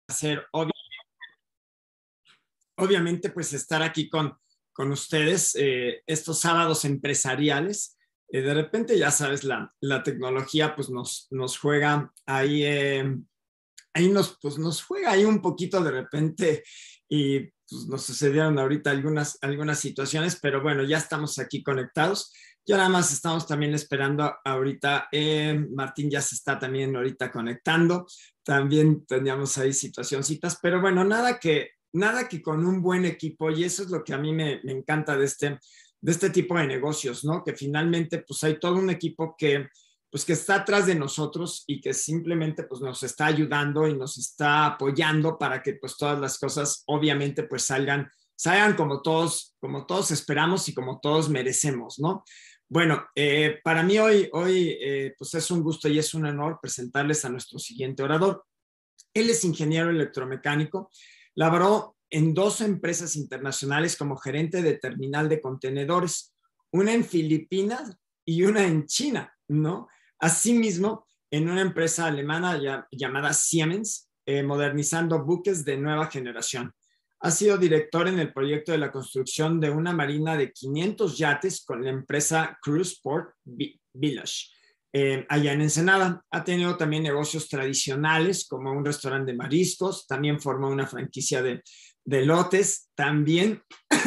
hacer, obviamente, pues estar aquí con ustedes estos sábados empresariales. De repente, ya sabes, la tecnología pues nos juega ahí, pues nos juega ahí un poquito de repente y pues, nos sucedieron ahorita algunas situaciones, pero bueno, ya estamos aquí conectados. Ya nada más estamos también esperando ahorita, Martín ya se está también ahorita conectando, también teníamos ahí situacioncitas, pero bueno, nada que con un buen equipo, y eso es lo que a mí me encanta de este tipo de negocios, ¿no? Que finalmente pues hay todo un equipo pues que está atrás de nosotros y que simplemente pues nos está ayudando y nos está apoyando para que pues todas las cosas obviamente pues salgan como todos esperamos y como todos merecemos, ¿no? Bueno, para mí hoy pues es un gusto y es un honor presentarles a nuestro siguiente orador. Él es ingeniero electromecánico, laboró en dos empresas internacionales como gerente de terminal de contenedores, una en Filipinas y una en China, ¿no? Asimismo, en una empresa alemana llamada Siemens, modernizando buques de nueva generación. Ha sido director en el proyecto de la construcción de una marina de 500 yates con la empresa Cruise Port Village. Allá en Ensenada. Ha tenido también negocios tradicionales como un restaurante de mariscos, también formó una franquicia de lotes, también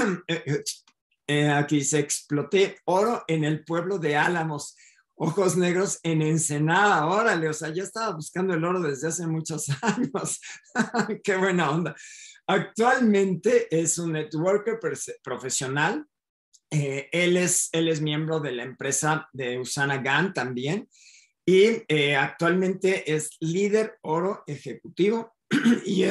aquí se exploté oro en el pueblo de Álamos, Ojos Negros en Ensenada, órale, o sea, ya estaba buscando el oro desde hace muchos años, qué buena onda. Actualmente es un networker profesional. Él es miembro de la empresa de Usana GAN también y actualmente es líder oro ejecutivo y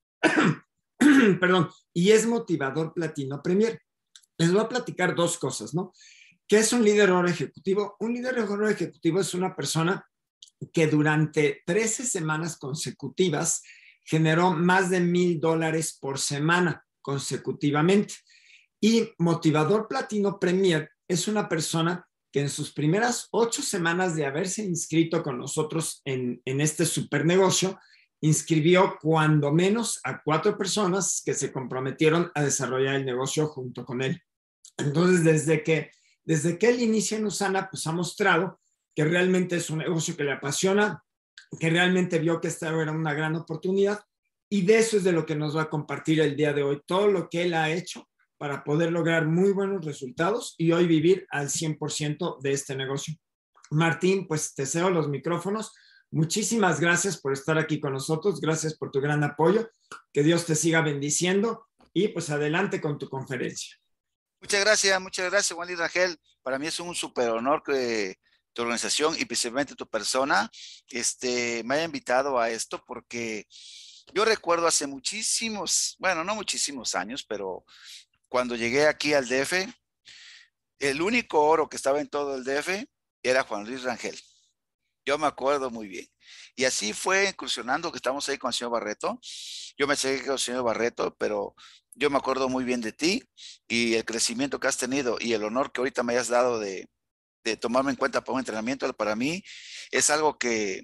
perdón, y es motivador platino premier. Les voy a platicar dos cosas, ¿no? ¿Qué es un líder oro ejecutivo? Un líder oro ejecutivo es una persona que durante 13 semanas consecutivas generó más de $1,000 por semana consecutivamente. Y motivador platino premier es una persona que en sus primeras 8 semanas de haberse inscrito con nosotros en este super negocio, inscribió cuando menos a 4 personas que se comprometieron a desarrollar el negocio junto con él. Entonces, desde que él inicia en Usana, pues ha mostrado que realmente es un negocio que le apasiona, que realmente vio que esta era una gran oportunidad, y de eso es de lo que nos va a compartir el día de hoy, todo lo que él ha hecho para poder lograr muy buenos resultados y hoy vivir al 100% de este negocio. Martín, pues te cedo los micrófonos. Muchísimas gracias por estar aquí con nosotros, gracias por tu gran apoyo, que Dios te siga bendiciendo y pues adelante con tu conferencia. Muchas gracias, Juan Luis Rangel. Para mí es un súper honor que tu organización y principalmente tu persona me haya invitado a esto porque yo recuerdo hace muchísimos, bueno, no muchísimos años, pero cuando llegué aquí al DF, el único oro que estaba en todo el DF era Juan Luis Rangel. Yo me acuerdo muy bien. Y así fue incursionando que estamos ahí con el señor Barreto. Yo me seguí con el señor Barreto, pero yo me acuerdo muy bien de ti y el crecimiento que has tenido y el honor que ahorita me hayas dado de tomarme en cuenta para un entrenamiento, para mí es algo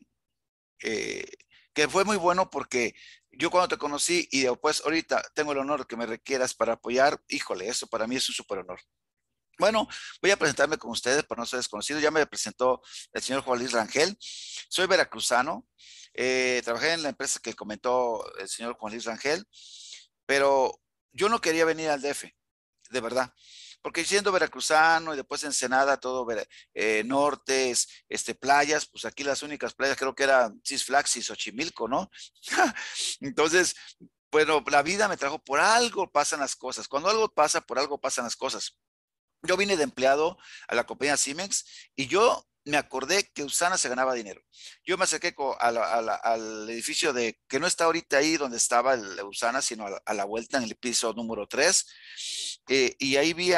eh, que fue muy bueno porque yo cuando te conocí y después ahorita tengo el honor que me requieras para apoyar, híjole, eso para mí es un súper honor. Bueno, voy a presentarme con ustedes para no ser desconocido. Ya me presentó el señor Juan Luis Rangel. Soy veracruzano. Trabajé en la empresa que comentó el señor Juan Luis Rangel, pero yo no quería venir al DF, de verdad. Porque siendo veracruzano y después Ensenada, todo nortes, playas, pues aquí las únicas playas creo que eran Six Flags y Xochimilco, ¿no? Entonces, bueno, la vida me trajo, por algo pasan las cosas. Cuando algo pasa, por algo pasan las cosas. Yo vine de empleado a la compañía Siemens y yo me acordé que Usana se ganaba dinero. Yo me acerqué al edificio que no está ahorita ahí donde estaba el Usana, sino a la vuelta en el piso número 3. Y ahí vi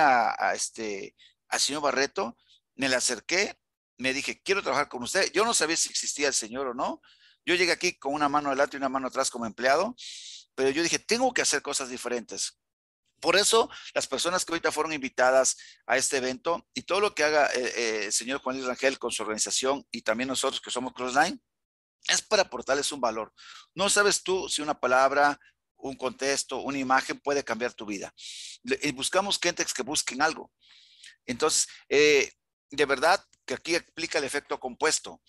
al señor Barreto, me le acerqué, me dije, quiero trabajar con usted. Yo no sabía si existía el señor o no. Yo llegué aquí con una mano adelante y una mano atrás como empleado, pero yo dije, tengo que hacer cosas diferentes. Por eso, las personas que ahorita fueron invitadas a este evento y todo lo que haga el señor Juan Luis Rangel con su organización y también nosotros que somos Crossline, Es para aportarles un valor. No sabes tú si una palabra, un contexto, una imagen puede cambiar tu vida. Y buscamos clientes que busquen algo. Entonces, de verdad que aquí explica el efecto compuesto.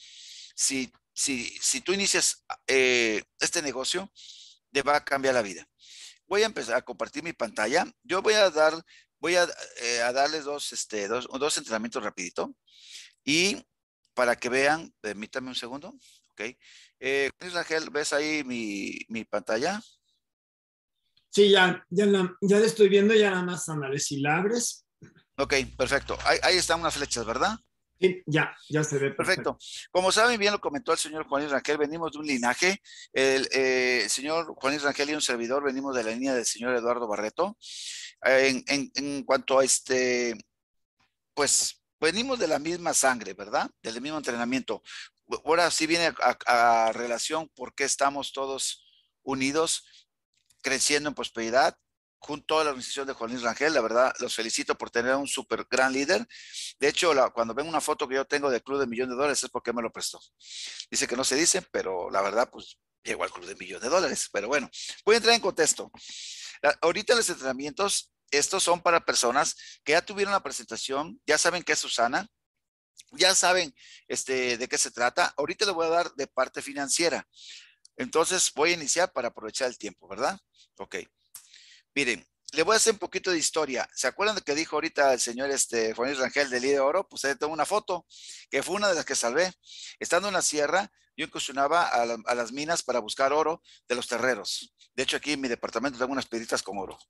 Si tú inicias este negocio, te va a cambiar la vida. Voy a empezar a compartir mi pantalla. Yo voy a darles dos entrenamientos rapidito y para que vean, permítame un segundo, ok. Rangel, ¿ves ahí mi pantalla? Sí, ya le estoy viendo, ya nada más ándale, si la abres. Ok, perfecto. Ahí están unas flechas, ¿verdad? Sí, ya se ve perfecto. Perfecto. Como saben, bien lo comentó el señor Juan Luis Rangel, venimos de un linaje. El señor Juan Luis Rangel y un servidor venimos de la línea del señor Eduardo Barreto. En cuanto a pues venimos de la misma sangre, ¿verdad? Del mismo entrenamiento. Ahora sí viene a relación por qué estamos todos unidos, creciendo en prosperidad, junto a la organización de Juan Luis Rangel. La verdad, los felicito por tener un súper gran líder. De hecho, cuando ven una foto que yo tengo del Club de Millón de Dólares es porque me lo prestó. Dice que no se dice, pero la verdad, pues llegó al Club de Millón de Dólares. Pero bueno, voy a entrar en contexto. Ahorita los entrenamientos, estos son para personas que ya tuvieron la presentación, ya saben qué es Susana, ya saben de qué se trata. Ahorita les voy a dar de parte financiera. Entonces voy a iniciar para aprovechar el tiempo, ¿verdad? Ok. Miren, le voy a hacer un poquito de historia. ¿Se acuerdan de que dijo ahorita el señor Juan Luis Rangel del Líder de Oro? Pues ahí tengo una foto, que fue una de las que salvé. Estando en la sierra, yo incursionaba a las minas para buscar oro de los terreros. De hecho, aquí en mi departamento tengo unas piedritas con oro.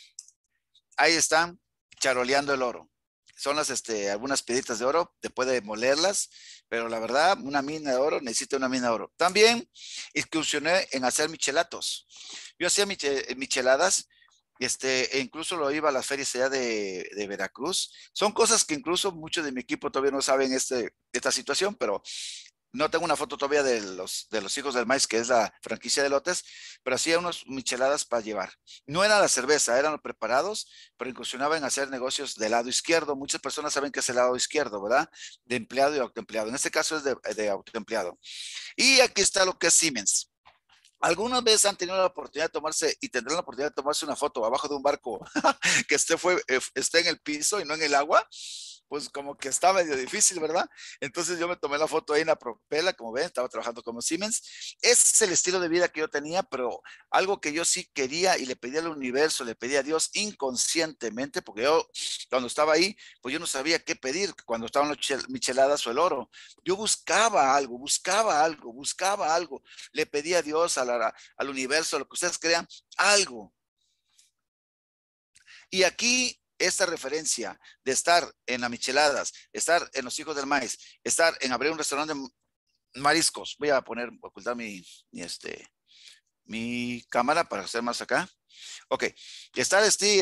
Ahí están charoleando el oro. Son algunas piedritas de oro, te puede molerlas, pero la verdad, una mina de oro necesita una mina de oro. También incursioné en hacer michelatos. Yo hacía micheladas, e incluso lo iba a las ferias allá de Veracruz. Son cosas que incluso muchos de mi equipo todavía no saben esta situación, pero no tengo una foto todavía de los hijos del maíz, que es la franquicia de lotes, pero hacía unos micheladas para llevar. No era la cerveza, eran los preparados, pero incursionaba en hacer negocios del lado izquierdo. Muchas personas saben que es el lado izquierdo, ¿verdad? De empleado y autoempleado. En este caso es de autoempleado. Y aquí está lo que es Siemens. ¿Algunas veces han tenido la oportunidad de tomarse y tendrán la oportunidad de tomarse una foto abajo de un barco que esté en el piso y no en el agua? Pues como que está medio difícil, ¿verdad? Entonces yo me tomé la foto ahí en la propela, como ven, estaba trabajando como Siemens. Ese es el estilo de vida que yo tenía, pero algo que yo sí quería y le pedí al universo, le pedí a Dios inconscientemente, porque yo cuando estaba ahí, pues yo no sabía qué pedir cuando estaban las micheladas o el oro. Yo buscaba algo, buscaba algo, buscaba algo. Le pedí a Dios, al universo, a lo que ustedes crean, algo. Y aquí esta referencia de estar en las micheladas, estar en los hijos del maíz, estar en abrir un restaurante de mariscos. Voy a ocultar mi cámara para hacer más acá. Ok, estar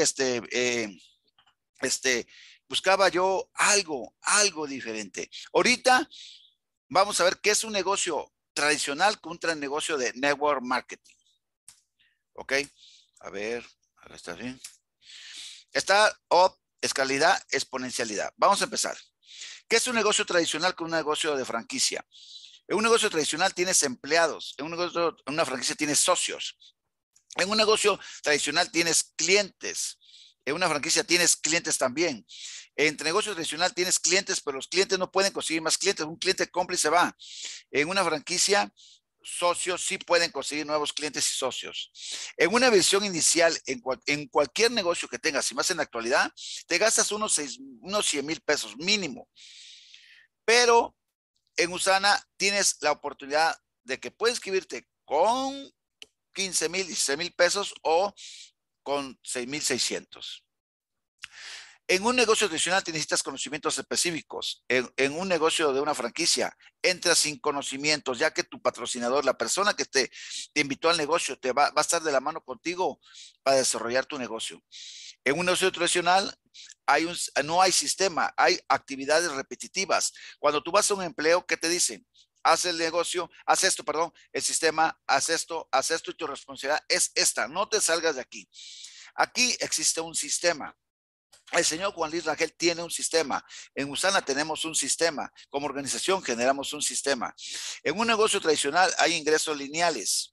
buscaba yo algo diferente. Ahorita vamos a ver qué es un negocio tradicional contra el negocio de network marketing. Ok, a ver, está bien. Está escalidad, exponencialidad. Vamos a empezar. ¿Qué es un negocio tradicional con un negocio de franquicia? En un negocio tradicional tienes empleados, en una franquicia tienes socios. En un negocio tradicional tienes clientes. En una franquicia tienes clientes también. En negocio tradicional tienes clientes, pero los clientes no pueden conseguir más clientes. Un cliente compra y se va. En una franquicia, socios sí pueden conseguir nuevos clientes y socios. En una versión inicial, en cualquier negocio que tengas, y más en la actualidad, te gastas unos 100 mil pesos mínimo. Pero en Usana tienes la oportunidad de que puedes inscribirte con 15,000, 16,000 pesos o con 6,600. En un negocio tradicional te necesitas conocimientos específicos. En un negocio de una franquicia, entras sin conocimientos, ya que tu patrocinador, la persona que te invitó al negocio, va a estar de la mano contigo para desarrollar tu negocio. En un negocio tradicional no hay sistema, hay actividades repetitivas. Cuando tú vas a un empleo, ¿qué te dicen? Haz el negocio, haz esto, perdón, el sistema, haz esto y tu responsabilidad es esta, no te salgas de aquí. Aquí existe un sistema. El señor Juan Luis Rangel tiene un sistema. En Usana tenemos un sistema. Como organización generamos un sistema. En un negocio tradicional hay ingresos lineales.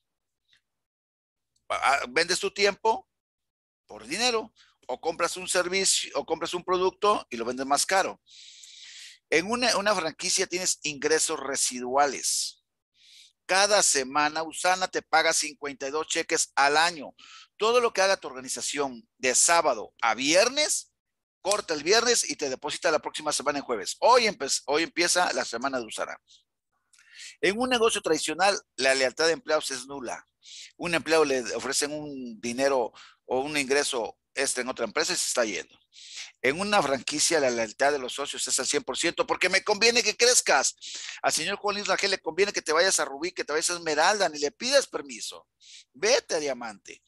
Vendes tu tiempo por dinero o compras un servicio o compras un producto y lo vendes más caro. En una franquicia tienes ingresos residuales. Cada semana Usana te paga 52 cheques al año. Todo lo que haga tu organización de sábado a viernes, corta el viernes y te deposita la próxima semana en jueves. Hoy empieza la semana de Usana. En un negocio tradicional, la lealtad de empleados es nula. Un empleado le ofrecen un dinero o un ingreso extra en otra empresa y se está yendo. En una franquicia, la lealtad de los socios es al 100% porque me conviene que crezcas. Al señor Juan Luis Rangel le conviene que te vayas a Rubí, que te vayas a Esmeralda, ni le pidas permiso. Vete a Diamante.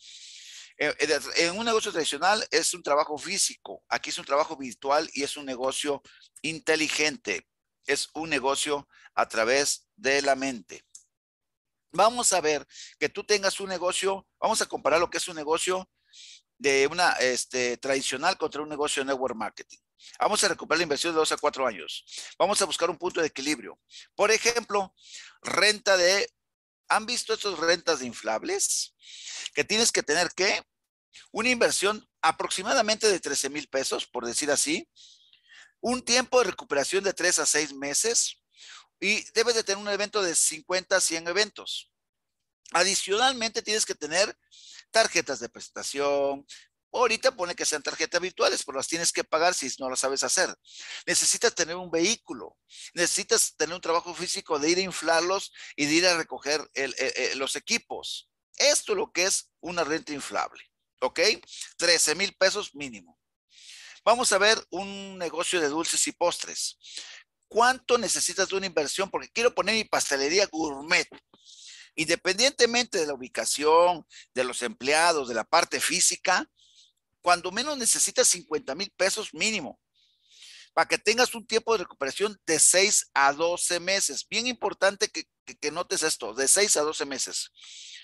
En un negocio tradicional es un trabajo físico. Aquí es un trabajo virtual y es un negocio inteligente. Es un negocio a través de la mente. Vamos a ver que tú tengas un negocio, vamos a comparar lo que es un negocio de una tradicional contra un negocio de network marketing. Vamos a recuperar la inversión de 2 a 4 años. Vamos a buscar un punto de equilibrio. Por ejemplo, renta de, ¿han visto estos rentas de inflables? Que tienes que tener que una inversión aproximadamente de 13,000 pesos, por decir así, un tiempo de recuperación de 3 a 6 meses y debes de tener un evento de 50 a 100 eventos. Adicionalmente, tienes que tener tarjetas de presentación. Ahorita pone que sean tarjetas virtuales, pero las tienes que pagar si no las sabes hacer. Necesitas tener un vehículo, necesitas tener un trabajo físico de ir a inflarlos y de ir a recoger los equipos. Esto es lo que es una renta inflable, ¿ok? 13,000 pesos mínimo. Vamos a ver un negocio de dulces y postres. ¿Cuánto necesitas de una inversión? Porque quiero poner mi pastelería gourmet. Independientemente de la ubicación, de los empleados, de la parte física, cuando menos necesitas 50,000 pesos mínimo para que tengas un tiempo de recuperación de 6 a 12 meses. Bien importante que notes esto, de 6 a 12 meses.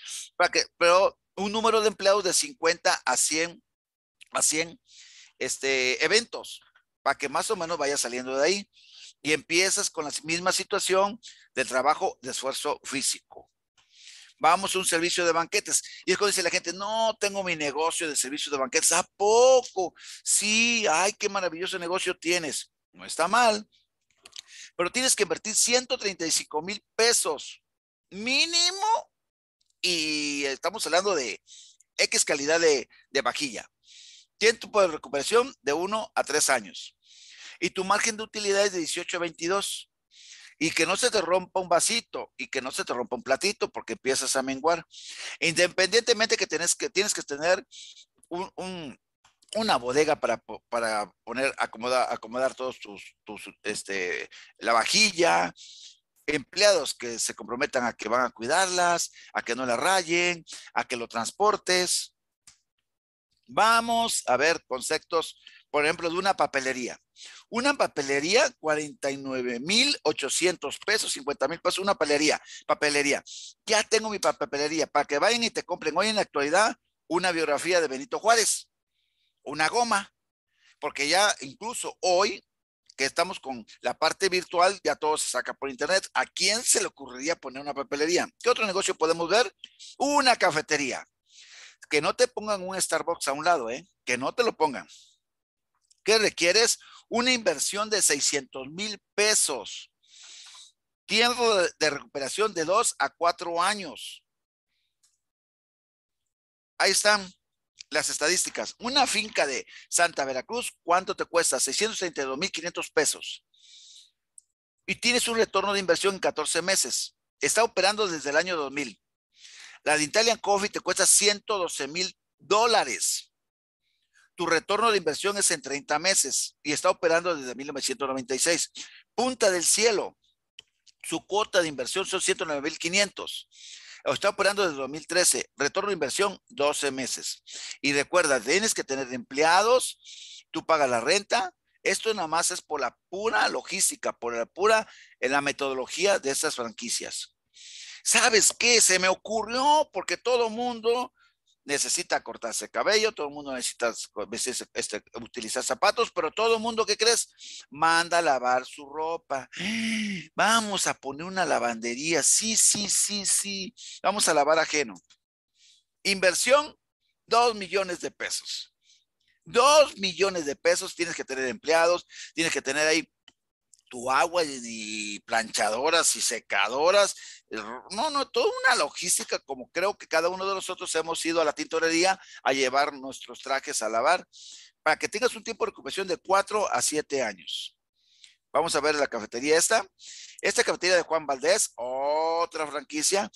Pero un número de empleados de 50 a 100 eventos, para que más o menos vaya saliendo de ahí. Y empiezas con la misma situación del trabajo de esfuerzo físico. Vamos a un servicio de banquetes. Y es cuando dice la gente, no, tengo mi negocio de servicio de banquetes. ¿A poco? Sí, ay, qué maravilloso negocio tienes. No está mal, pero tienes que invertir 135,000 pesos mínimo y estamos hablando de X calidad de vajilla. Tiempo de recuperación de 1 a 3 años. Y tu margen de utilidad es de 18 a 22. Y que no se te rompa un vasito y que no se te rompa un platito porque empiezas a menguar. Independientemente que tienes que tener una bodega para poner, acomodar todos la vajilla, empleados que se comprometan a que van a cuidarlas, a que no la rayen, a que lo transportes. Vamos a ver conceptos, por ejemplo, de una papelería. Una papelería, 49,800 pesos, 50,000 pesos, una papelería. Ya tengo mi papelería para que vayan y te compren hoy en la actualidad una biografía de Benito Juárez, una goma, porque ya incluso hoy que estamos con la parte virtual, ya todo se saca por internet. ¿A quién se le ocurriría poner una papelería? ¿Qué otro negocio podemos ver? Una cafetería. Que no te pongan un Starbucks a un lado, que no te lo pongan. ¿Qué requieres? Una inversión de 600,000 pesos. Tiempo de recuperación de 2 a 4 años. Ahí están las estadísticas. Una finca de Santa Veracruz, ¿cuánto te cuesta? 632,500 pesos. Y tienes un retorno de inversión en 14 meses. Está operando desde el año 2000. La de Italian Coffee te cuesta $112,000. Tu retorno de inversión es en 30 meses y está operando desde 1996. Punta del Cielo, su cuota de inversión son 109,500. Está operando desde 2013. Retorno de inversión, 12 meses. Y recuerda, tienes que tener empleados, tú pagas la renta. Esto nada más es por la pura logística, por la metodología de estas franquicias. ¿Sabes qué? Se me ocurrió porque todo mundo necesita cortarse el cabello, todo el mundo necesita utilizar zapatos, pero todo el mundo, ¿qué crees? Manda a lavar su ropa. Vamos a poner una lavandería. Sí, sí, sí, sí. Vamos a lavar ajeno. Inversión, 2 millones de pesos. 2 millones de pesos, tienes que tener empleados, tienes que tener ahí tu agua y planchadoras y secadoras. No, toda una logística, como creo que cada uno de nosotros hemos ido a la tintorería a llevar nuestros trajes a lavar, para que tengas un tiempo de recuperación de 4 a 7 años. Vamos a ver la cafetería esta cafetería de Juan Valdez, otra franquicia,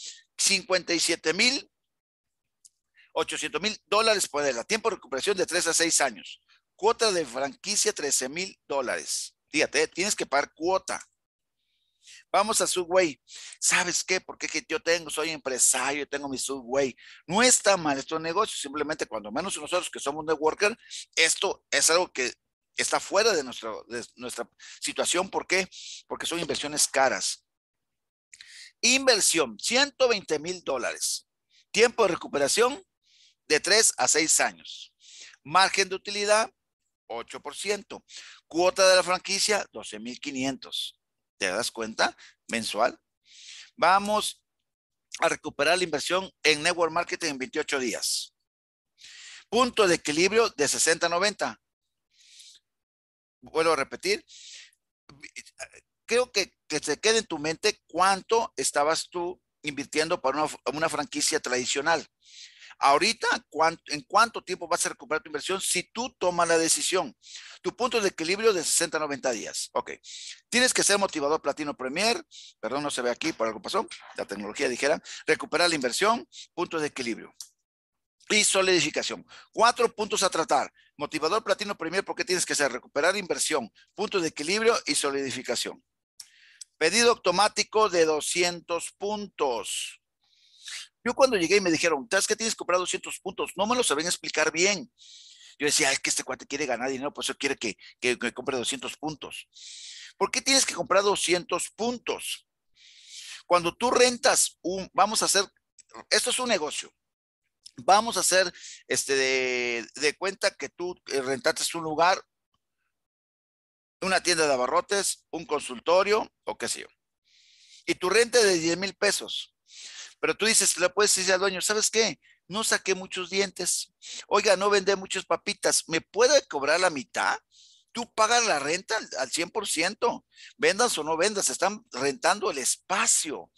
57,800,000 dólares por el tiempo de recuperación de 3 a 6 años. Cuota de franquicia, $13,000. Fíjate, tienes que pagar cuota. Vamos a Subway. ¿Sabes qué? Porque yo soy empresario, tengo mi Subway. No está mal esto de negocio, simplemente cuando menos nosotros que somos networker, esto es algo que está fuera de nuestra situación. ¿Por qué? Porque son inversiones caras. Inversión, $120,000. Tiempo de recuperación de 3 a 6 años. Margen de utilidad, 8%. Cuota de la franquicia, 12,500. ¿Te das cuenta? Mensual. Vamos a recuperar la inversión en network marketing en 28 días. Punto de equilibrio de 60 a 90. Vuelvo a repetir. Creo que se quede en tu mente cuánto estabas tú invirtiendo para una franquicia tradicional. Ahorita, ¿en cuánto tiempo vas a recuperar tu inversión si tú tomas la decisión? Tu punto de equilibrio de 60 a 90 días. Ok. Tienes que ser motivador platino premier. Perdón, no se ve aquí, por algo pasó. La tecnología dijera. Recuperar la inversión, punto de equilibrio. Y solidificación. 4 puntos a tratar. Motivador platino premier, ¿por qué tienes que ser? Recuperar inversión, punto de equilibrio y solidificación. Pedido automático de 200 puntos. Yo cuando llegué y me dijeron, ¿sabes qué tienes que comprar 200 puntos? No me lo saben explicar bien. Yo decía, es que este cuate quiere ganar dinero, por eso quiere que compre 200 puntos. ¿Por qué tienes que comprar 200 puntos? Cuando tú rentas vamos a hacer, esto es un negocio. Vamos a hacer de cuenta que tú rentaste un lugar, una tienda de abarrotes, un consultorio o qué sé yo. Y tu renta es de 10,000 pesos. Pero tú dices, le puedes decir al dueño, ¿sabes qué? No saqué muchos dientes. Oiga, no vendé muchas papitas. ¿Me puede cobrar la mitad? Tú pagas la renta al 100%. Vendas o no vendas, están rentando el espacio.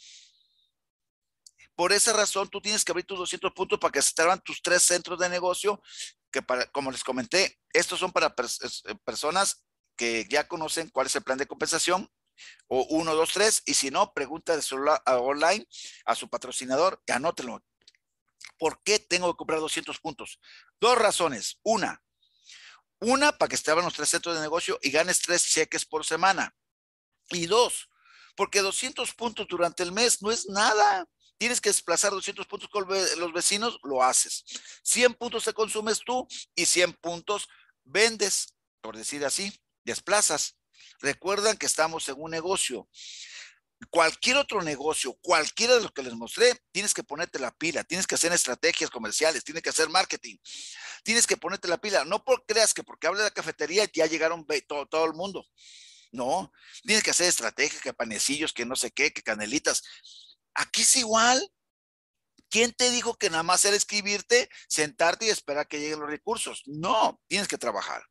Por esa razón, tú tienes que abrir tus 200 puntos para que se te abran tus 3 centros de negocio, que como les comenté, estos son para personas que ya conocen cuál es el plan de compensación, o 1, 2, 3, y si no, pregunta de celular online a su patrocinador y anótelo. ¿Por qué tengo que comprar 200 puntos? 2 razones. Una, para que se te abran los 3 centros de negocio y ganes 3 cheques por semana. Y 2, porque 200 puntos durante el mes no es nada. Tienes que desplazar 200 puntos con los vecinos, lo haces. 100 puntos te consumes tú y 100 puntos vendes, por decir así, desplazas. Recuerdan que estamos en un negocio. Cualquier otro negocio, cualquiera de los que les mostré, tienes que ponerte la pila, tienes que hacer estrategias comerciales, tienes que hacer marketing, tienes que ponerte la pila. No creas que porque hable de la cafetería ya llegaron todo el mundo. No, tienes que hacer estrategias, que panecillos, que no sé qué, que canelitas. Aquí es igual. ¿Quién te dijo que nada más era escribirte, sentarte y esperar que lleguen los recursos? No, tienes que trabajar.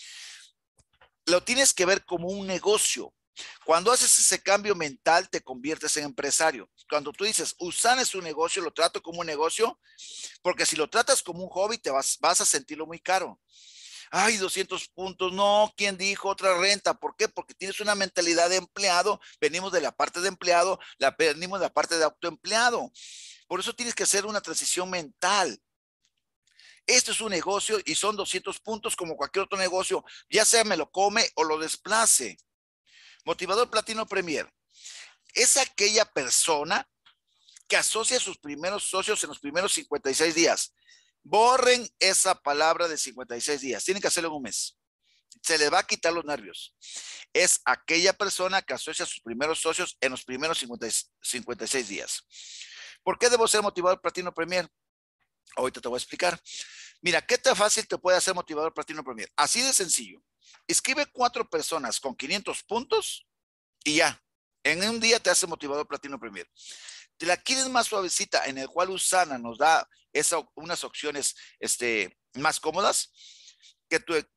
Lo tienes que ver como un negocio. Cuando haces ese cambio mental, te conviertes en empresario. Cuando tú dices, Usana es un negocio, lo trato como un negocio, porque si lo tratas como un hobby, te vas a sentirlo muy caro. Ay, 200 puntos, no, ¿quién dijo otra renta? ¿Por qué? Porque tienes una mentalidad de empleado, venimos de la parte de empleado, venimos de la parte de autoempleado. Por eso tienes que hacer una transición mental. Esto es un negocio y son 200 puntos como cualquier otro negocio, ya sea me lo come o lo desplace. Motivador Platino Premier es aquella persona que asocia a sus primeros socios en los primeros 56 días. Borren esa palabra de 56 días. Tienen que hacerlo en un mes. Se les va a quitar los nervios. Es aquella persona que asocia a sus primeros socios en los primeros 56 días. ¿Por qué debo ser motivador Platino Premier? Ahorita te voy a explicar. Mira, ¿qué tan fácil te puede hacer Motivador Platino Premier? Así de sencillo. Escribe 4 personas con 500 puntos y ya. En un día te hace Motivador Platino Premier. Te la quieres más suavecita, en el cual Usana nos da unas opciones más cómodas, que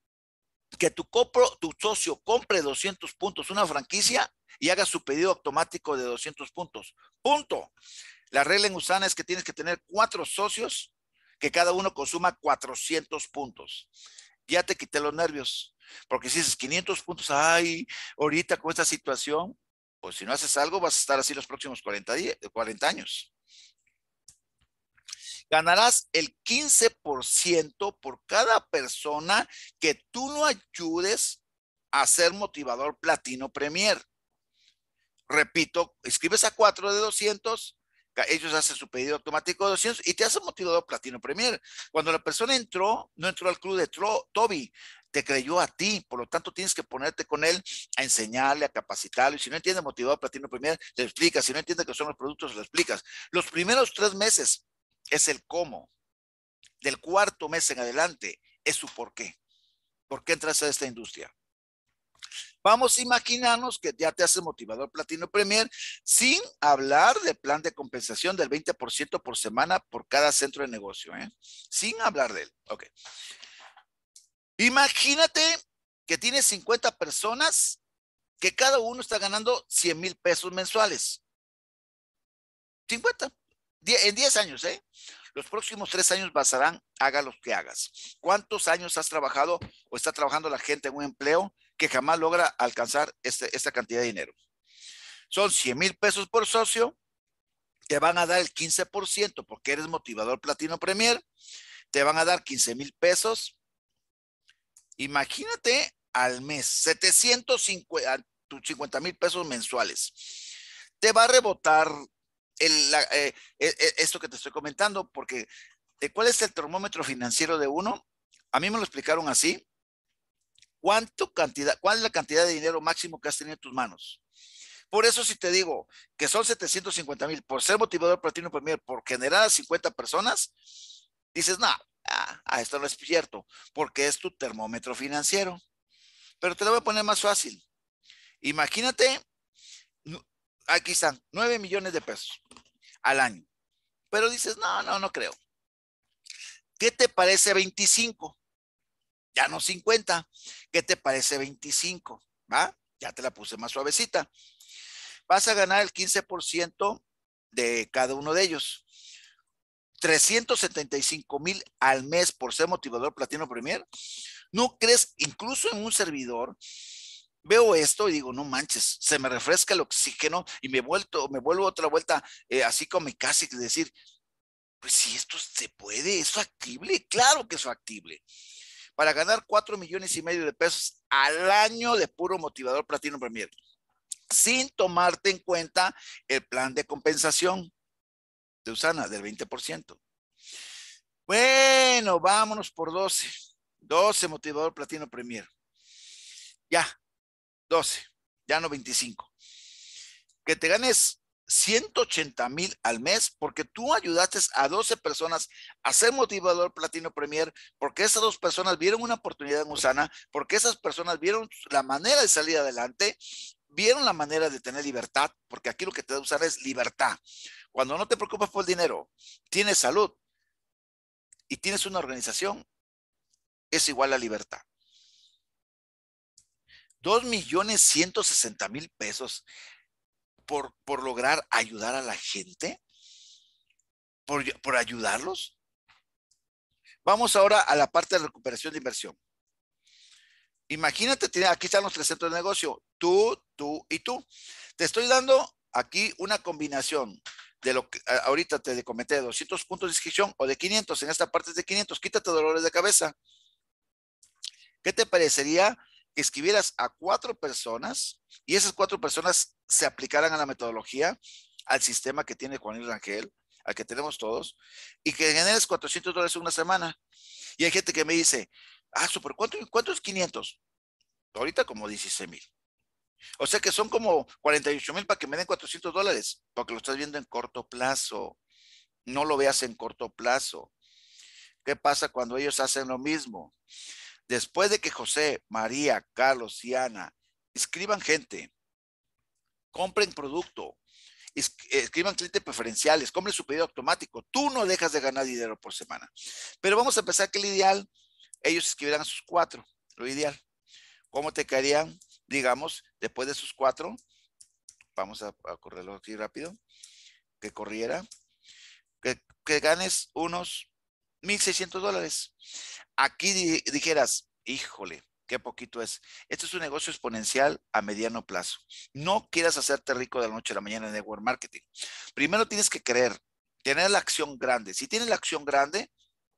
tu socio compre 200 puntos una franquicia y haga su pedido automático de 200 puntos. Punto. La regla en Usana es que tienes que tener 4 socios que cada uno consuma 400 puntos. Ya te quité los nervios, porque si dices 500 puntos, ay, ahorita con esta situación, pues si no haces algo vas a estar así los próximos 40 años. Ganarás el 15% por cada persona que tú no ayudes a ser motivador Platino Premier. Repito, escribes a 4 de 200, ellos hacen su pedido automático de 200 y te hacen motivador Platino Premier. Cuando la persona entró, no entró al club de Toby, te creyó a ti, por lo tanto tienes que ponerte con él a enseñarle, a capacitarlo, y si no entiende motivador Platino Premier, le explicas, si no entiende qué son los productos, le explicas. Los primeros 3 meses es el cómo, del cuarto mes en adelante es su por qué. ¿Por qué entras a esta industria? Vamos a imaginarnos que ya te hace motivador Platino Premier sin hablar del plan de compensación del 20% por semana por cada centro de negocio, ¿eh? Sin hablar de él. Ok. Imagínate que tienes 50 personas que cada uno está ganando 100,000 pesos mensuales. 50. En 10 años, ¿eh? Los próximos 3 años basarán, haga lo que hagas. ¿Cuántos años has trabajado o está trabajando la gente en un empleo que jamás logra alcanzar esta cantidad de dinero? Son 100,000 pesos por socio, te van a dar el 15% porque eres motivador Platino Premier, te van a dar 15,000 pesos. Imagínate al mes, 750,000 pesos mensuales. Te va a rebotar esto que te estoy comentando, porque ¿cuál es el termómetro financiero de uno? A mí me lo explicaron así. ¿Cuál es la cantidad de dinero máximo que has tenido en tus manos? Por eso si te digo que son 750,000 por ser motivador Platino Premier, por generar a 50 personas, dices, no, esto no es cierto, porque es tu termómetro financiero. Pero te lo voy a poner más fácil. Imagínate, aquí están, 9 millones de pesos al año. Pero dices, no creo. ¿Qué te parece 25? Ya no 50. ¿Qué te parece 25? ¿Va? Ya te la puse más suavecita. Vas a ganar el 15% de cada uno de ellos. 375,000 al mes por ser motivador Platino Premier. ¿No crees? Incluso en un servidor, veo esto y digo, no manches, se me refresca el oxígeno y me vuelvo otra vuelta así como casi decir, pues si esto se puede, es factible, claro que es factible. Para ganar 4,5 millones de pesos al año de puro motivador Platino Premier, sin tomarte en cuenta el plan de compensación de Usana del 20%. Bueno, vámonos por 12. 12 motivador Platino Premier. Ya, 12, ya no 25. Que te ganes 180,000 al mes porque tú ayudaste a 12 personas a ser motivador Platino Premier, porque esas 2 personas vieron una oportunidad en Usana, porque esas personas vieron la manera de salir adelante, vieron la manera de tener libertad, porque aquí lo que te da Usana es libertad. Cuando no te preocupas por el dinero, tienes salud y tienes una organización, es igual a libertad. 2,160,000 pesos por lograr ayudar a la gente, por ayudarlos. Vamos ahora a la parte de recuperación de inversión. Imagínate, aquí están los 3 centros de negocio, tú y tú. Te estoy dando aquí una combinación de lo que ahorita te comenté, de 200 puntos de inscripción o de 500, en esta parte es de 500, quítate dolores de cabeza. ¿Qué te parecería que escribieras a 4 personas y esas 4 personas se aplicaran a la metodología, al sistema que tiene Juan y Rangel, al que tenemos todos, y que generes $400 en una semana? Y hay gente que me dice, súper, ¿cuánto es 500? Ahorita como 16,000. O sea que son como 48,000 para que me den $400, porque lo estás viendo en corto plazo. No lo veas en corto plazo. ¿Qué pasa cuando ellos hacen lo mismo? Después de que José, María, Carlos y Ana escriban gente, compren producto, escriban clientes preferenciales, compren su pedido automático, tú no dejas de ganar dinero por semana. Pero vamos a empezar que el ideal, ellos escribirán a sus 4, lo ideal. ¿Cómo te caerían, digamos, después de sus 4? Vamos a correrlo aquí rápido, que corriera, que ganes unos $1,600. Aquí dijeras, híjole, qué poquito es. Esto es un negocio exponencial a mediano plazo. No quieras hacerte rico de la noche a la mañana en network marketing. Primero tienes que querer tener la acción grande. Si tienes la acción grande,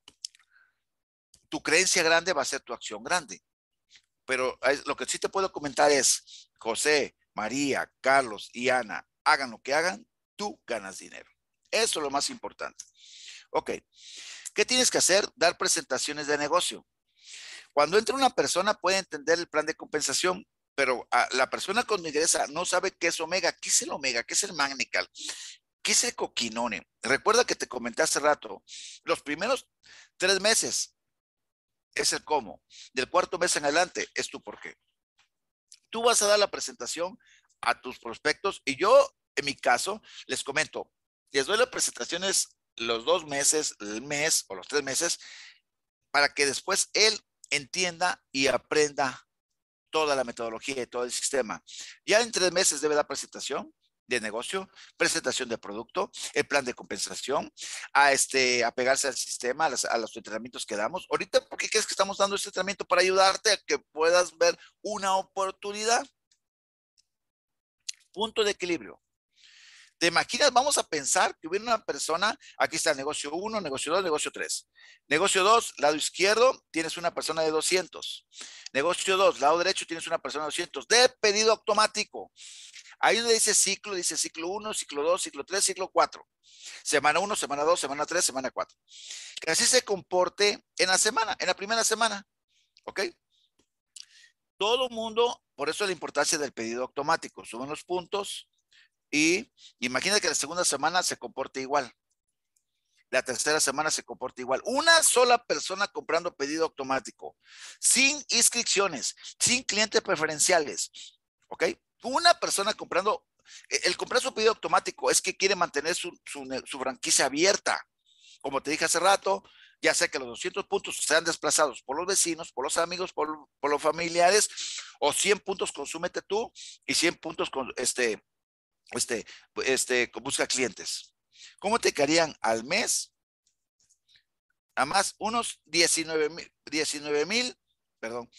tu creencia grande va a ser tu acción grande. Pero lo que sí te puedo comentar es, José, María, Carlos y Ana, hagan lo que hagan, tú ganas dinero. Eso es lo más importante. Ok. ¿Qué tienes que hacer? Dar presentaciones de negocio. Cuando entra una persona puede entender el plan de compensación, pero la persona cuando ingresa no sabe qué es omega. ¿Qué es el omega? ¿Qué es el magnical? ¿Qué es el coquinone? Recuerda que te comenté hace rato, los primeros 3 meses es el cómo. Del cuarto mes en adelante es tu por qué. Tú vas a dar la presentación a tus prospectos y yo, en mi caso, les comento, les doy las presentaciones los 2 meses, el mes o los 3 meses, para que después él entienda y aprenda toda la metodología y todo el sistema. Ya en 3 meses debe dar presentación de negocio, presentación de producto, el plan de compensación, a pegarse al sistema, a los entrenamientos que damos. Ahorita, ¿por qué crees que estamos dando este entrenamiento? Para ayudarte a que puedas ver una oportunidad. Punto de equilibrio. ¿Te imaginas? Vamos a pensar que hubiera una persona, aquí está el negocio 1, negocio 2, negocio 3. Negocio 2, lado izquierdo, tienes una persona de 200. Negocio 2, lado derecho, tienes una persona de 200. De pedido automático. Ahí donde dice ciclo 1, ciclo 2, ciclo 3, ciclo 4. Semana 1, semana 2, semana 3, semana 4. Que así se comporte en la semana, en la primera semana. ¿Ok? Todo mundo, por eso la importancia del pedido automático. Suben los puntos, y imagina que la segunda semana se comporte igual. La tercera semana se comporta igual. Una sola persona comprando pedido automático, sin inscripciones, sin clientes preferenciales. ¿Ok? Una persona comprando, el comprar su pedido automático es que quiere mantener su franquicia abierta. Como te dije hace rato, ya sea que los 200 puntos sean desplazados por los vecinos, por los amigos, por los familiares, o 100 puntos consúmete tú y 100 puntos con busca clientes. ¿Cómo te quedarían al mes? A más unos 19,000, perdón,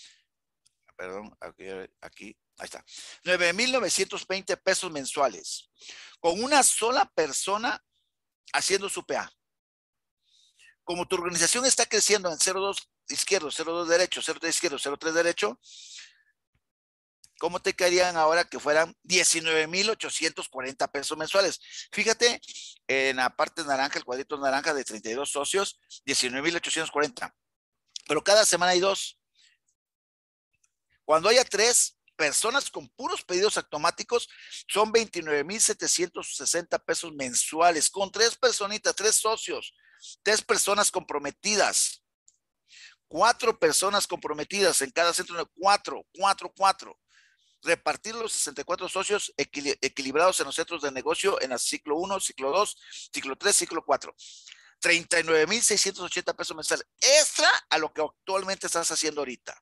aquí, ahí está. 9,920 pesos mensuales. Con una sola persona haciendo su PA. Como tu organización está creciendo en 0,2 izquierdo, 0,2 derecho, 0,3 izquierdo, 0,3 derecho, ¿cómo te caerían ahora que fueran 19,840 pesos mensuales? Fíjate, en la parte naranja, el cuadrito naranja de 32 socios, 19,840. Pero cada semana hay 2. Cuando haya 3 personas con puros pedidos automáticos, son 29,760 pesos mensuales. Con 3 personitas, 3 socios, 3 personas comprometidas. 4 personas comprometidas en cada centro de 4. Repartir los 64 socios equilibrados en los centros de negocio en el ciclo 1, ciclo 2, ciclo 3, ciclo 4. 39,680 pesos mensuales. Extra a lo que actualmente estás haciendo ahorita.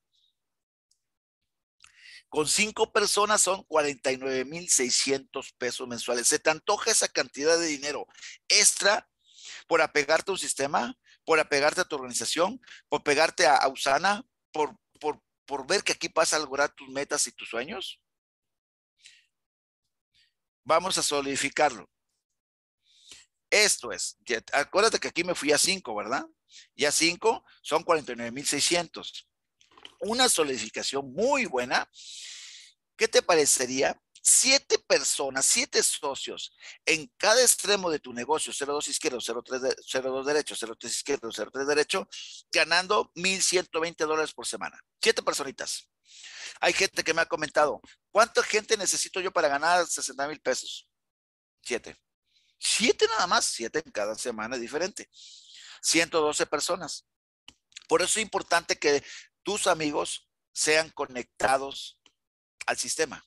Con 5 personas son 49,600 pesos mensuales. ¿Se te antoja esa cantidad de dinero extra por apegarte a un sistema, por apegarte a tu organización, por pegarte a Usana, por ver que aquí vas a lograr tus metas y tus sueños? Vamos a solidificarlo. Esto es, acuérdate que aquí me fui a 5, ¿verdad? Y a 5 son 49,600. Una solidificación muy buena. ¿Qué te parecería? 7 personas, 7 socios en cada extremo de tu negocio, 0,2 izquierdo, 0,2 derecho, 0,3 izquierdo, 0,3 derecho, ganando $1,120 por semana. 7 personitas. Hay gente que me ha comentado, ¿cuánta gente necesito yo para ganar 60,000 pesos? 7. 7 nada más, 7 en cada semana es diferente. 112 personas. Por eso es importante que tus amigos sean conectados al sistema.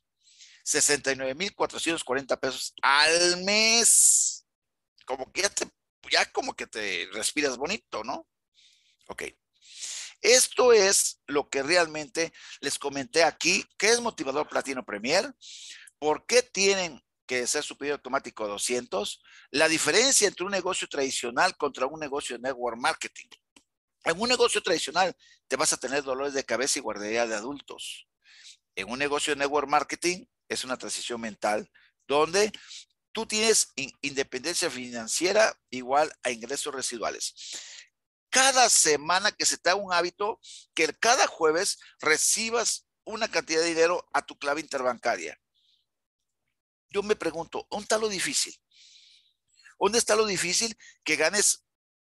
69,440 pesos al mes. Como que ya como que te respiras bonito, ¿no? Ok. Esto es lo que realmente les comenté aquí. ¿Qué es Motivador Platino Premier? ¿Por qué tienen que ser superior automático 200? La diferencia entre un negocio tradicional contra un negocio de network marketing. En un negocio tradicional te vas a tener dolores de cabeza y guardería de adultos. En un negocio de network marketing es una transición mental donde tú tienes independencia financiera igual a ingresos residuales. Cada semana que se te haga un hábito, que cada jueves recibas una cantidad de dinero a tu clave interbancaria. Yo me pregunto, ¿dónde está lo difícil? ¿Dónde está lo difícil que ganes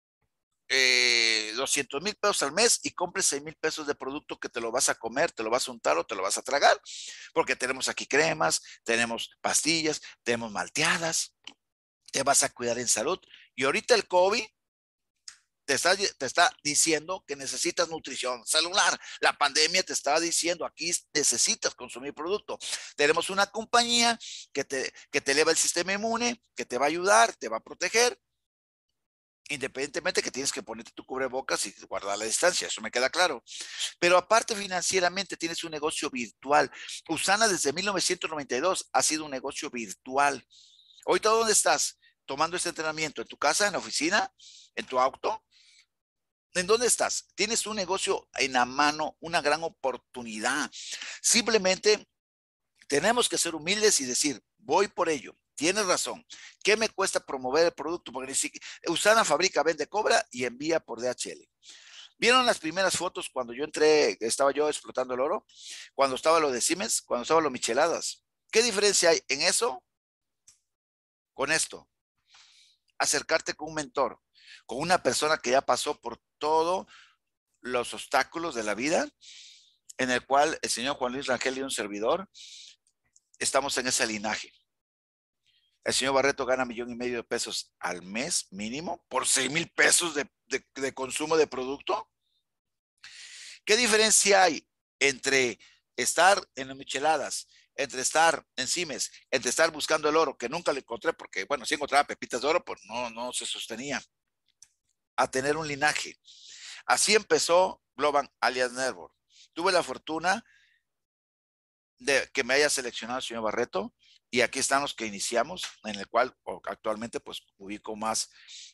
200,000 pesos al mes y compres 6,000 pesos de producto que te lo vas a comer, te lo vas a untar o te lo vas a tragar? Porque tenemos aquí cremas, tenemos pastillas, tenemos malteadas, te vas a cuidar en salud. Y ahorita el COVID te está diciendo que necesitas nutrición celular. La pandemia te estaba diciendo, aquí necesitas consumir producto. Tenemos una compañía que te eleva el sistema inmune, que te va a ayudar, te va a proteger, independientemente que tienes que ponerte tu cubrebocas y guardar la distancia, eso me queda claro. Pero aparte financieramente tienes un negocio virtual. Usana desde 1992 ha sido un negocio virtual. ¿Ahorita dónde estás? Tomando este entrenamiento, ¿en tu casa, en la oficina, en tu auto? ¿En dónde estás? Tienes un negocio en la mano, una gran oportunidad. Simplemente tenemos que ser humildes y decir, voy por ello. Tienes razón. ¿Qué me cuesta promover el producto? Porque Usana fabrica, vende, cobra y envía por DHL. ¿Vieron las primeras fotos cuando yo entré, estaba yo explotando el oro? Cuando estaba lo de Siemens, cuando estaba lo Micheladas. ¿Qué diferencia hay en eso con esto? Acercarte con un mentor, con una persona que ya pasó por todos los obstáculos de la vida, en el cual el señor Juan Luis Rangel y un servidor estamos en ese linaje. El señor Barreto gana 1,5 millones de pesos al mes mínimo por 6,000 pesos de consumo de producto. ¿Qué diferencia hay entre estar en las micheladas, entre estar en Siemens, entre estar buscando el oro, que nunca lo encontré porque, bueno, sí encontraba pepitas de oro, pero no se sostenía, a tener un linaje? Así empezó Global alias Network. Tuve la fortuna de que me haya seleccionado el señor Barreto y aquí están los que iniciamos, en el cual actualmente pues ubico más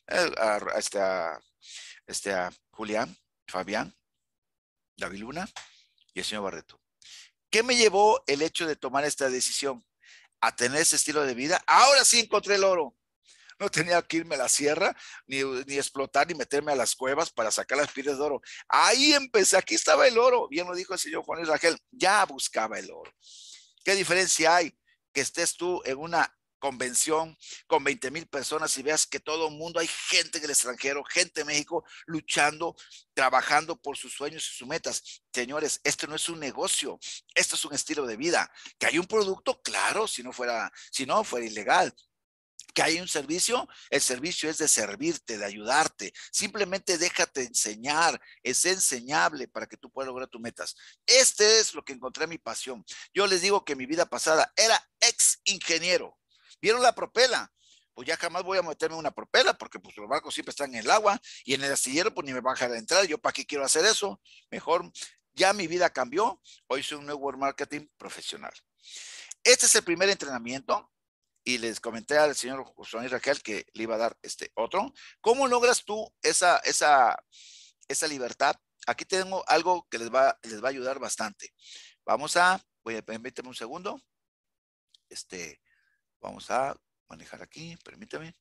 a Julián, Fabián, David Luna y el señor Barreto. ¿Qué me llevó el hecho de tomar esta decisión? A tener ese estilo de vida. Ahora sí encontré el oro. No tenía que irme a la sierra, ni explotar, ni meterme a las cuevas para sacar las piedras de oro. Ahí empecé, aquí estaba el oro. Bien lo dijo el señor Juan Luis Rangel, ya buscaba el oro. ¿Qué diferencia hay que estés tú en una convención con 20,000 personas y veas que todo el mundo, hay gente en el extranjero, gente en México luchando, trabajando por sus sueños y sus metas? Señores, esto no es un negocio, esto es un estilo de vida. Que hay un producto, claro, si no fuera ilegal. Que hay un servicio, el servicio es de servirte, de ayudarte. Simplemente déjate enseñar, es enseñable para que tú puedas lograr tus metas. Este es lo que encontré mi pasión. Yo les digo que mi vida pasada era ex ingeniero. ¿Vieron la propela? Pues ya jamás voy a meterme en una propela porque pues los barcos siempre están en el agua y en el astillero pues ni me van a dejar entrar. Yo para qué quiero hacer eso. Mejor ya mi vida cambió. Hoy soy un network marketing profesional. Este es el primer entrenamiento. Y les comenté al señor José Raquel que le iba a dar otro. ¿Cómo logras tú esa libertad? Aquí tengo algo que les va a ayudar bastante. Permíteme un segundo. Vamos a manejar aquí, permíteme.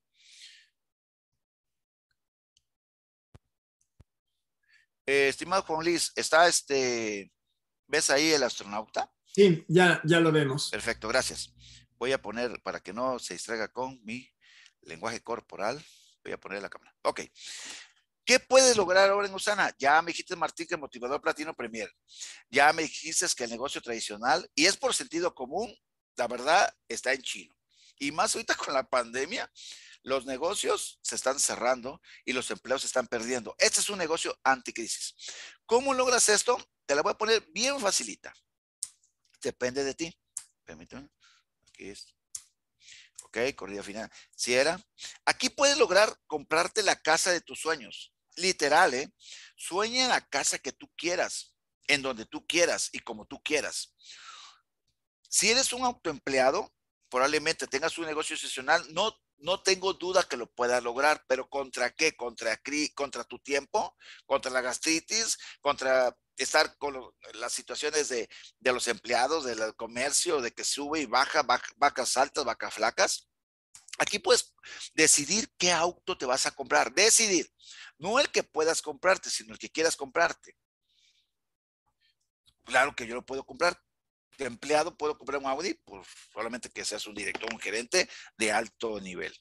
Estimado Juan Luis, ¿ves ahí el astronauta? Sí, ya lo vemos. Perfecto, gracias. Voy a poner, para que no se distraiga con mi lenguaje corporal, voy a poner la cámara. Ok. ¿Qué puedes lograr ahora en Usana? Ya me dijiste, Martín, que el Motivador Platino Premier. Ya me dijiste que el negocio tradicional, y es por sentido común, la verdad, está en chino. Y más ahorita con la pandemia, Los negocios se están cerrando y los empleos se están perdiendo. Este es un negocio anticrisis. ¿Cómo logras esto? Te la voy a poner bien facilita. Depende de ti. Permítame. Aquí es. Ok, corrida financiera. Aquí puedes lograr comprarte la casa de tus sueños. Literal, ¿eh? Sueña en la casa que tú quieras, en donde tú quieras y como tú quieras. Si eres un autoempleado, probablemente tengas un negocio excepcional. No tengo duda que lo puedas lograr, pero ¿contra qué? ¿Contra tu tiempo? ¿Contra la gastritis? ¿Contra estar con las situaciones de los empleados, del comercio, de que sube y baja, vacas altas, vacas flacas? Aquí puedes decidir qué auto te vas a comprar. Decidir. No el que puedas comprarte, sino el que quieras comprarte. Claro que yo lo puedo comprar. De empleado puedo comprar un Audi, pues solamente que seas un director, un gerente de alto nivel.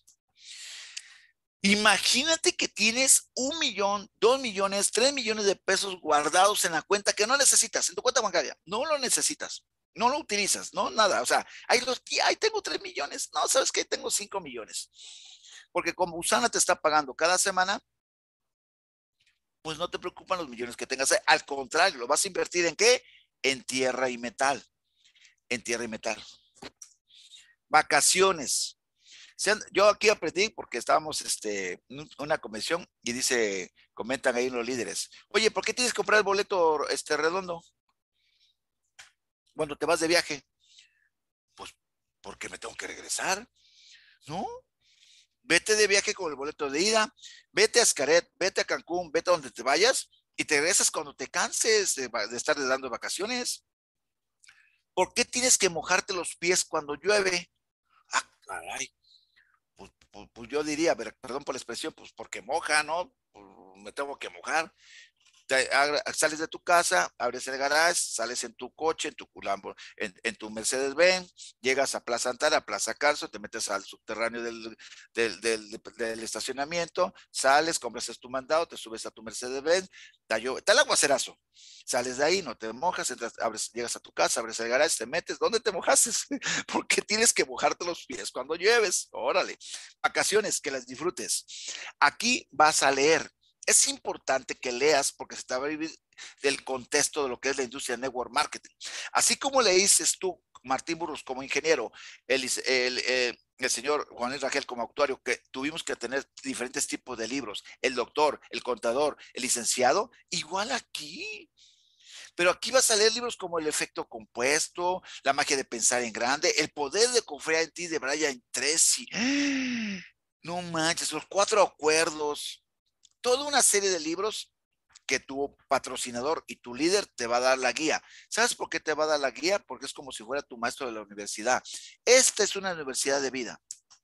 Imagínate que tienes 1 millón, 2 millones, 3 millones de pesos guardados en la cuenta que no necesitas, en tu cuenta bancaria. No lo necesitas, no lo utilizas, no nada. O sea, ahí tengo 3 millones. No, ¿sabes qué? Tengo 5 millones. Porque como Usana te está pagando cada semana, pues no te preocupan los millones que tengas. Al contrario, lo vas a invertir ¿en qué? En tierra y metal. En tierra y metal. Vacaciones. Yo aquí aprendí porque estábamos en una convención y comentan ahí los líderes, oye, ¿por qué tienes que comprar el boleto redondo cuando te vas de viaje? Pues porque me tengo que regresar, ¿no? Vete de viaje con el boleto de ida, vete a Xcaret, vete a Cancún, vete a donde te vayas y te regresas cuando te canses de estar dando vacaciones. ¿Por qué tienes que mojarte los pies cuando llueve? Ah, caray. Pues yo diría, perdón por la expresión, pues porque moja, ¿no? Pues me tengo que mojar. Sales de tu casa, abres el garage, sales en tu coche, en tu Mercedes-Benz, llegas a Plaza Antara, a Plaza Carso, te metes al subterráneo del estacionamiento, sales, compras tu mandado, te subes a tu Mercedes-Benz, está el aguacerazo. Sales de ahí, no te mojas, llegas a tu casa, abres el garage, te metes. ¿Dónde te mojaste? ¿Por qué tienes que mojarte los pies cuando llueves? Órale. Vacaciones, que las disfrutes. Aquí vas a leer. Es importante que leas porque se te va a vivir del contexto de lo que es la industria de network marketing. Así como le dices tú, Martín Burros, como ingeniero, el señor Juan Luis Rangel como actuario, que tuvimos que tener diferentes tipos de libros, el doctor, el contador, el licenciado, igual aquí. Pero aquí vas a leer libros como El efecto compuesto, La magia de pensar en grande, El poder de confiar en ti de Brian Tracy. No manches, Los 4 acuerdos, toda una serie de libros que tu patrocinador y tu líder te va a dar la guía. ¿Sabes por qué te va a dar la guía? Porque es como si fuera tu maestro de la universidad. Esta es una universidad de vida.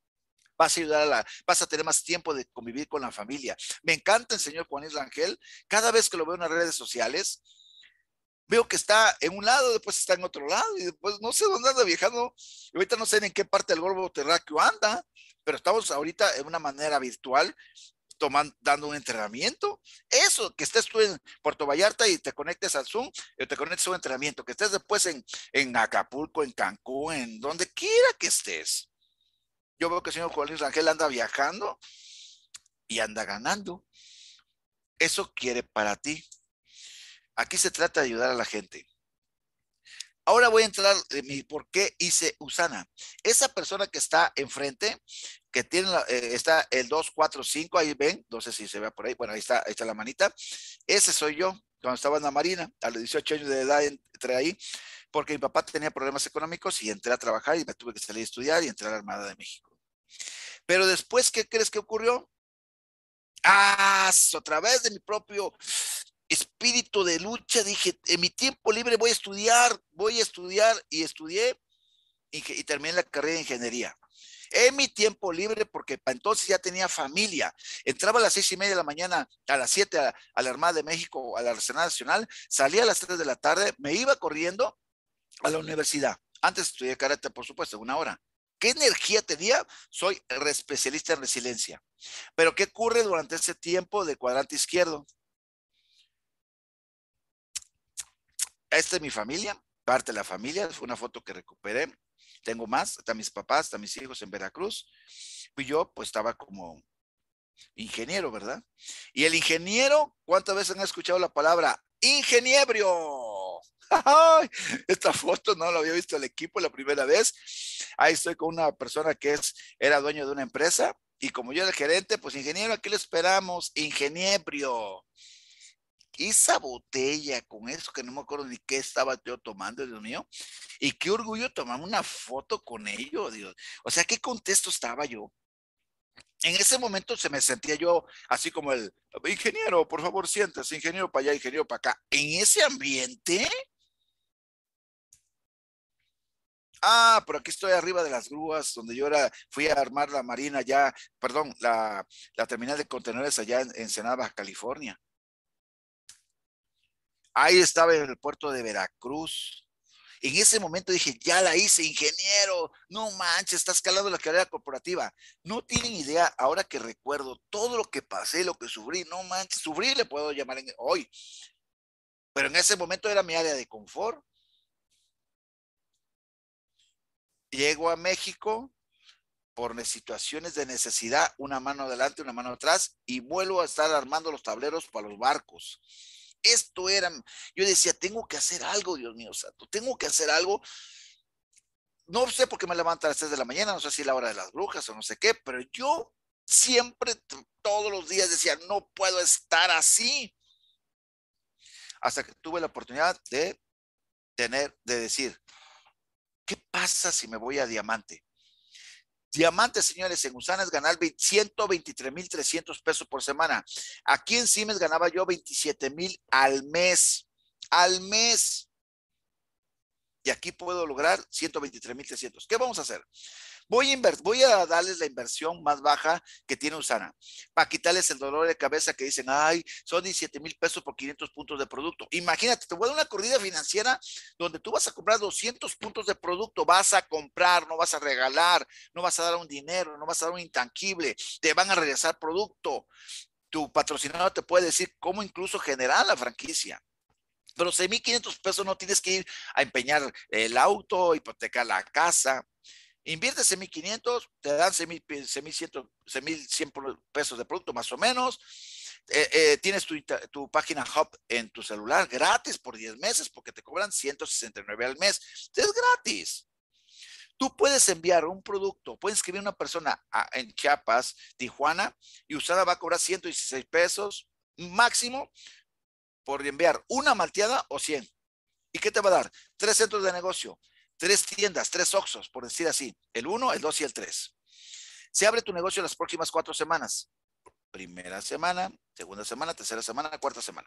Vas a tener más tiempo de convivir con la familia. Me encanta el señor Juan Luis Rangel. Cada vez que lo veo en las redes sociales, veo que está en un lado, después está en otro lado, y después no sé dónde anda viajando. Ahorita no sé en qué parte del globo terráqueo anda, pero estamos ahorita en una manera virtual dando un entrenamiento. Eso, que estés tú en Puerto Vallarta y te conectes al Zoom, o te conectes a un entrenamiento, que estés después en Acapulco, en Cancún, en donde quiera que estés. Yo veo que el señor Juan Luis Rangel anda viajando y anda ganando. Eso quiere para ti. Aquí se trata de ayudar a la gente. Ahora voy a entrar en mi por qué hice Usana. Esa persona que está enfrente, que tiene está el 245, ahí ven, no sé si se ve por ahí, bueno, ahí está la manita. Ese soy yo, cuando estaba en la Marina, a los 18 años de edad entré ahí, porque mi papá tenía problemas económicos y entré a trabajar y me tuve que salir a estudiar y entré a la Armada de México. Pero después, ¿qué crees que ocurrió? Otra vez de mi propio espíritu de lucha, dije, en mi tiempo libre voy a estudiar y estudié y terminé la carrera de ingeniería. En mi tiempo libre, porque para entonces ya tenía familia. Entraba a las 6:30 de la mañana, a las 7 a la Armada de México, a la Arsenal Nacional, salía a las 3 de la tarde, me iba corriendo a la universidad. Antes estudié karate, por supuesto, 1 hora. ¿Qué energía tenía? Soy especialista en resiliencia. Pero ¿qué ocurre durante ese tiempo de cuadrante izquierdo? Esta es mi familia, parte de la familia, fue una foto que recuperé. tengo más, están mis papás, están mis hijos en Veracruz, y yo pues estaba como ingeniero, ¿verdad? Y el ingeniero, ¿cuántas veces han escuchado la palabra ingeniebrio? ¡Ay! Esta foto no la había visto el equipo la primera vez. Ahí estoy con una persona que era dueño de una empresa y como yo era el gerente, pues ingeniero, aquí lo esperamos, ingeniebrio. Esa botella con eso que no me acuerdo ni qué estaba yo tomando, Dios mío, y qué orgullo tomarme una foto con ello, Dios. O sea, ¿qué contexto estaba yo? En ese momento se me sentía yo así como el ingeniero, por favor, siéntese, ingeniero para allá, ingeniero para acá. En ese ambiente, pero aquí estoy arriba de las grúas, donde yo fui a armar la marina ya, perdón, la terminal de contenedores allá en Ensenada, Baja California. Ahí estaba en el puerto de Veracruz. En ese momento dije, ya la hice, ingeniero, no manches, está escalando la carrera corporativa. No tienen idea, ahora que recuerdo todo lo que pasé, lo que sufrí, no manches, sufrí le puedo llamar hoy, pero en ese momento era mi área de confort. Llego a México por situaciones de necesidad, una mano adelante, una mano atrás, y vuelvo a estar armando los tableros para los barcos. Esto era, yo decía, tengo que hacer algo, Dios mío santo, tengo que hacer algo. No sé por qué me levanto a las 3 de la mañana, no sé si es la hora de las brujas o no sé qué, pero yo siempre, todos los días decía, no puedo estar así. Hasta que tuve la oportunidad de decir, ¿qué pasa si me voy a Diamante? Diamante, señores, en Usana es ganar 123,300 pesos por semana. Aquí en Siemens ganaba yo 27,000 al mes. Al mes. Y aquí puedo lograr 123,300. ¿Qué vamos a hacer? Voy a darles la inversión más baja que tiene Usana para quitarles el dolor de cabeza que dicen, ay, son 17,000 pesos por 500 puntos de producto. Imagínate, te voy a dar una corrida financiera donde tú vas a comprar 200 puntos de producto, vas a comprar, no vas a regalar, no vas a dar un dinero, no vas a dar un intangible, te van a regresar producto. Tu patrocinador te puede decir cómo incluso generar la franquicia. Pero 6,500 pesos no tienes que ir a empeñar el auto, hipotecar la casa. Inviertes en 1,500, te dan 6,100 pesos de producto más o menos. Tienes tu página Hub en tu celular gratis por 10 meses porque te cobran 169 al mes. Es gratis. Tú puedes enviar un producto, puedes escribir una persona en Chiapas, Tijuana, y Usana va a cobrar 116 pesos máximo por enviar una malteada o 100. ¿Y qué te va a dar? 3 centros de negocio, 3 tiendas, 3 Oxxos, por decir así, el 1, el 2 y el 3. Se abre tu negocio las próximas 4 semanas. Primera semana, segunda semana, tercera semana, cuarta semana.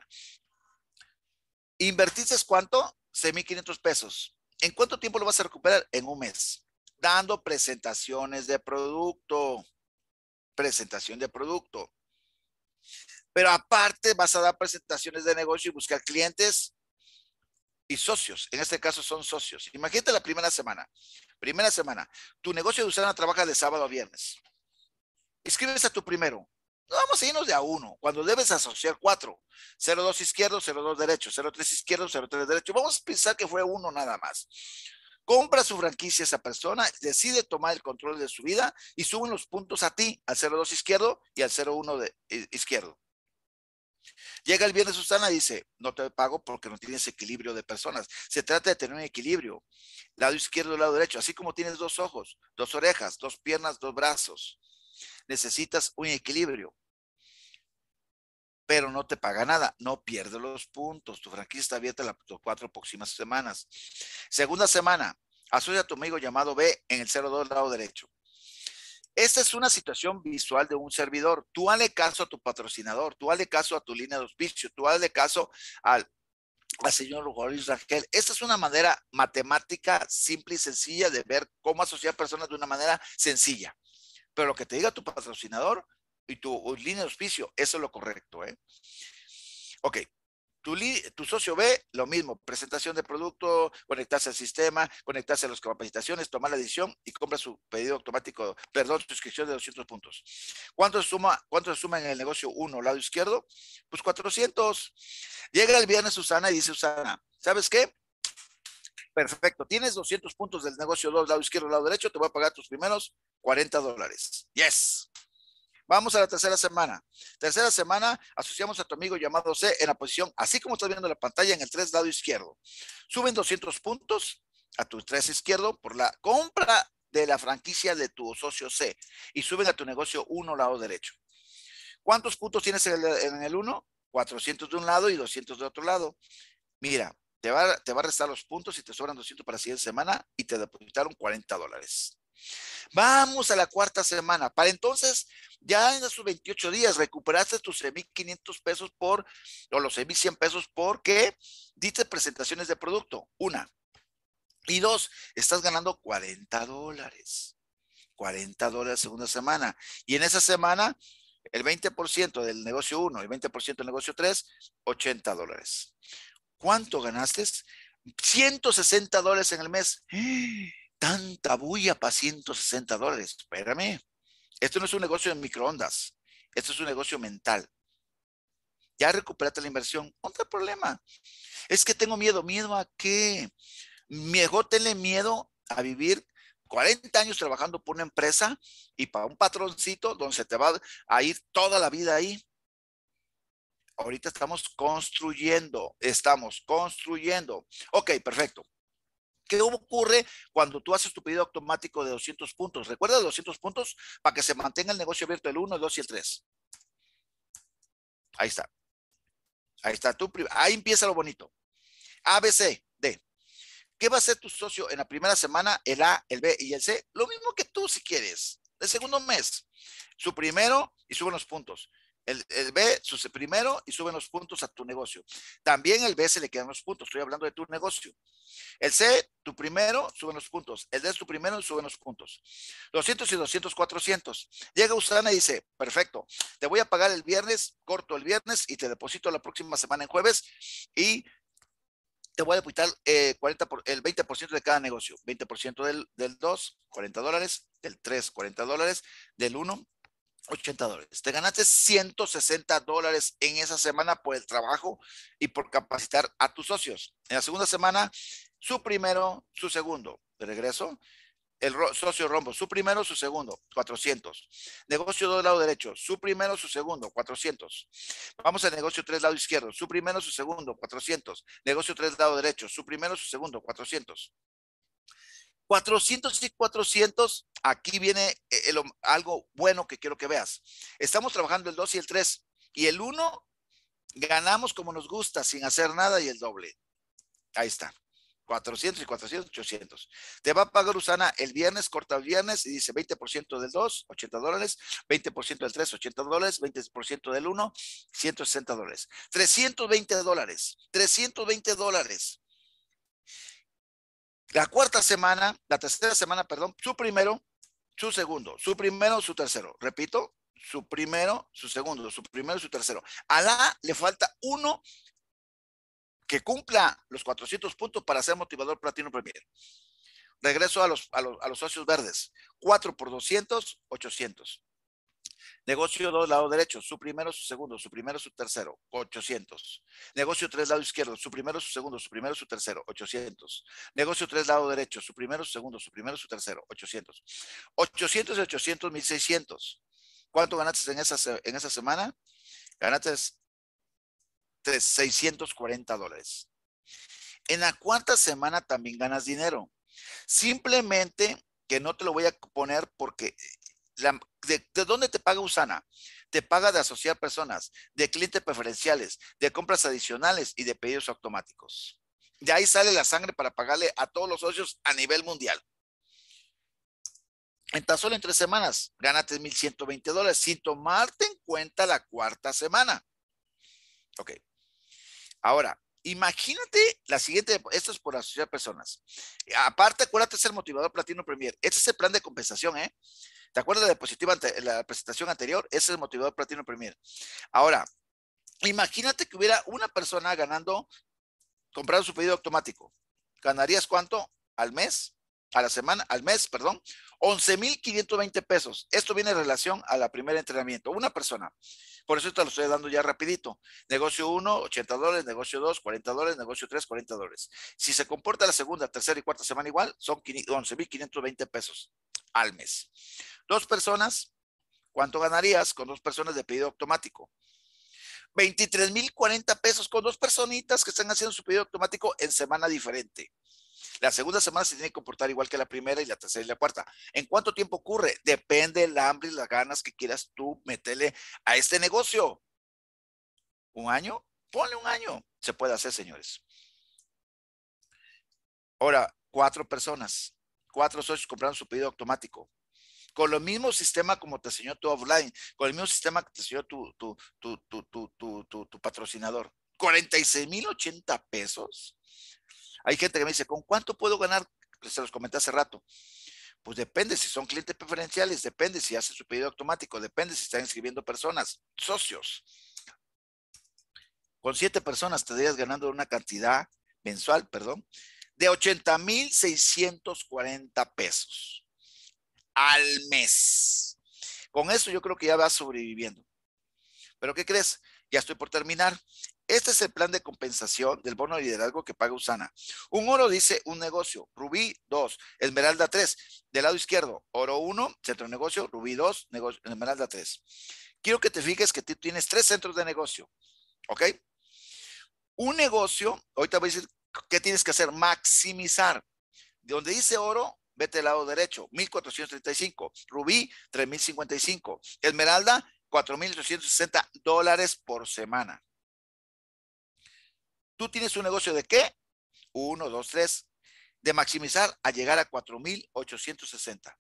¿Invertiste cuánto? 6,500 pesos. ¿En cuánto tiempo lo vas a recuperar? En un mes. Dando presentaciones de producto. Presentación de producto. Pero aparte vas a dar presentaciones de negocio y buscar clientes y socios. En este caso son socios. Imagínate la primera semana. Primera semana. Tu negocio de Usana trabaja de sábado a viernes. Escribes a tu primero. No vamos a irnos de a uno. Cuando debes asociar 4. 0,2 izquierdo, 0,2 derecho, 0,3 izquierdo, 0,3 derecho. Vamos a pensar que fue uno nada más. Compra su franquicia esa persona, decide tomar el control de su vida y suben los puntos a ti, al 0,2 izquierdo y al 0,1 izquierdo. Llega el viernes Susana y dice, no te pago porque no tienes equilibrio de personas. Se trata de tener un equilibrio. Lado izquierdo y lado derecho. Así como tienes 2 ojos, 2 orejas, 2 piernas, 2 brazos. Necesitas un equilibrio. Pero no te paga nada. No pierdes los puntos. Tu franquicia está abierta las 4 próximas semanas. Segunda semana. Asocia a tu amigo llamado B en el 0,2 lado derecho. Esta es una situación visual de un servidor. Tú hazle caso a tu patrocinador, tú hazle caso a tu línea de auspicio, tú hazle caso al señor Luis Rangel. Esta es una manera matemática simple y sencilla de ver cómo asociar personas de una manera sencilla. Pero lo que te diga tu patrocinador y tu línea de auspicio, eso es lo correcto, ¿eh? Ok. Tu socio B, lo mismo, presentación de producto, conectarse al sistema, conectarse a las capacitaciones, tomar la decisión y compra su pedido automático, perdón, su inscripción de 200 puntos. ¿Cuánto se suma en el negocio 1, lado izquierdo? Pues 400. Llega el viernes Susana y dice Susana, ¿sabes qué? Perfecto. Tienes 200 puntos del negocio 2, lado izquierdo, lado derecho. Te voy a pagar tus primeros $40. Yes. Vamos a la tercera semana. Tercera semana, asociamos a tu amigo llamado C en la posición, así como estás viendo la pantalla, en el 3 lado izquierdo. Suben 200 puntos a tu 3 izquierdo por la compra de la franquicia de tu socio C y suben a tu negocio 1 lado derecho. ¿Cuántos puntos tienes en el 1? 400 de un lado y 200 de otro lado. Mira, te va a restar los puntos y te sobran 200 para la siguiente semana y te depositaron $40. Vamos a la cuarta semana. Para entonces, ya en esos 28 días recuperaste tus 6,500 pesos o los 6,100 pesos porque diste presentaciones de producto. Una. Y dos, estás ganando $40. $40 segunda semana. Y en esa semana, el 20% del negocio 1, el 20% del negocio 3, $80. ¿Cuánto ganaste? $160 en el mes. Tanta bulla para $160. Espérame. Esto no es un negocio de microondas. Esto es un negocio mental. Ya recuperaste la inversión. Otro problema. Es que tengo miedo. ¿Miedo a qué? Mejor tenle miedo a vivir 40 años trabajando por una empresa y para un patroncito donde se te va a ir toda la vida ahí. Ahorita estamos construyendo. Ok, perfecto. ¿Qué ocurre cuando tú haces tu pedido automático de 200 puntos? Recuerda 200 puntos para que se mantenga el negocio abierto el 1, el 2 y el 3. Ahí está. Ahí está. Ahí empieza lo bonito. A, B, C, D. ¿Qué va a hacer tu socio en la primera semana? El A, el B y el C. Lo mismo que tú si quieres. El segundo mes. Su primero y suben los puntos. El B, su primero y suben los puntos a tu negocio. También el B se le quedan los puntos. Estoy hablando de tu negocio. El C, tu primero, suben los puntos. El D es tu primero y suben los puntos. 200 y 200, 400. Llega Usana y dice, perfecto, te voy a pagar el viernes, corto el viernes y te deposito la próxima semana en jueves y te voy a depositar el 20% de cada negocio. 20% del 2, $40. Del 3, $40. Del 1, $80. Te ganaste $160 en esa semana por el trabajo y por capacitar a tus socios. En la segunda semana, su primero, su segundo. De regreso, el socio rombo, su primero, su segundo, 400. Negocio 2, lado derecho, su primero, su segundo, 400. Vamos al negocio 3, lado izquierdo, su primero, su segundo, 400. Negocio 3, lado derecho, su primero, su segundo, 400. 400 y 400, aquí viene algo bueno que quiero que veas. Estamos trabajando el 2 y el 3 y el 1 ganamos como nos gusta sin hacer nada y el doble. Ahí está. 400 y 400, 800. Te va a pagar Usana el viernes, corta el viernes y dice 20% del 2, $80, 20% del 3, $80, 20% del 1, $160. $320. $320. La tercera semana, perdón, su primero, su segundo, su primero, su tercero. Repito, su primero, su segundo, su primero, su tercero. A la le falta uno que cumpla los 400 puntos para ser motivador Platino Premier. Regreso a los socios verdes. 4 por 200, 800. Negocio 2, lado derecho, su primero, su segundo, su primero, su tercero, 800. Negocio 3, lado izquierdo, su primero, su segundo, su primero, su tercero, 800. Negocio 3, lado derecho, su primero, su segundo, su primero, su tercero, 800. 800 y 800, 1,600. ¿Cuánto ganaste en esa semana? Ganaste $640. En la cuarta semana también ganas dinero. Simplemente que no te lo voy a poner porque ¿de dónde te paga Usana? Te paga de asociar personas, de clientes preferenciales, de compras adicionales y de pedidos automáticos. De ahí sale la sangre para pagarle a todos los socios a nivel mundial. En tan solo en 3 semanas, gánate $1,120 sin tomarte en cuenta la cuarta semana. Ok. Ahora, imagínate la siguiente, esto es por asociar personas. Aparte, acuérdate de ser motivador Platino Premier. Este es el plan de compensación, ¿eh? ¿Te acuerdas de la diapositiva la presentación anterior? Ese es el motivador Platino Premier. Ahora, imagínate que hubiera una persona ganando, comprando su pedido automático. ¿Ganarías cuánto al mes? A la semana, al mes, perdón, 11,520 pesos. Esto viene en relación a la primer entrenamiento. Una persona Por eso te lo estoy dando ya rapidito. Negocio 1, $80, negocio 2, $40, negocio 3, $40. Si se comporta la segunda, tercera y cuarta semana igual, son 11,520 pesos al mes. 2 personas, ¿cuánto ganarías con 2 personas de pedido automático? 23,040 pesos con 2 personitas que están haciendo su pedido automático en semana diferente. La segunda semana se tiene que comportar igual que la primera y la tercera y la cuarta. ¿En cuánto tiempo ocurre? Depende del hambre y las ganas que quieras tú meterle a este negocio. ¿Un año? Ponle un año. Se puede hacer, señores. Ahora, 4 personas, 4 socios compraron su pedido automático. Con el mismo sistema como te enseñó tu offline, con el mismo sistema que te enseñó tu patrocinador. 46,080 pesos. Hay gente que me dice, ¿con cuánto puedo ganar? Pues se los comenté hace rato. Pues depende si son clientes preferenciales, depende si hacen su pedido automático, depende si están inscribiendo personas, socios. Con 7 personas te estarías ganando una cantidad mensual, de 80,640 pesos al mes. Con eso yo creo que ya vas sobreviviendo. ¿Pero qué crees? Ya estoy por terminar. Este es el plan de compensación del bono de liderazgo que paga Usana. Un oro dice un negocio, Rubí 2, Esmeralda 3. Del lado izquierdo, oro 1, centro de negocio, Rubí 2, negocio, Esmeralda 3. Quiero que te fijes que tú tienes 3 centros de negocio, ¿ok? Un negocio, ahorita voy a decir qué tienes que hacer, maximizar. De donde dice oro, vete al lado derecho, 1,435. Rubí, 3,055. Esmeralda, $4,860 por semana. ¿Tú tienes un negocio de qué? 1, 2, 3. De maximizar a llegar a 4,860.